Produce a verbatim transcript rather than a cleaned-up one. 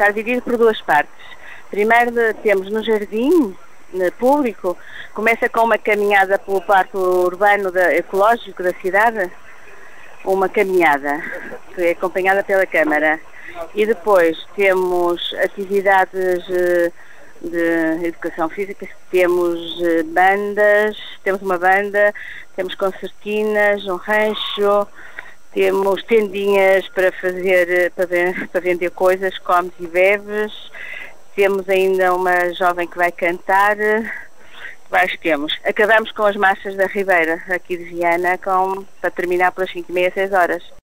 está dividido por duas partes. Primeiro de, temos no jardim no público, começa com uma caminhada pelo parque urbano da, ecológico da cidade, uma caminhada que é acompanhada pela Câmara. E depois temos atividades de educação física, temos bandas, temos uma banda, temos concertinas, um rancho, temos tendinhas para fazer, para, para vender coisas, comes e bebes, temos ainda uma jovem que vai cantar, vários temos. Acabamos com as marchas da Ribeira, aqui de Viana, com, para terminar pelas cinco e meia, seis horas.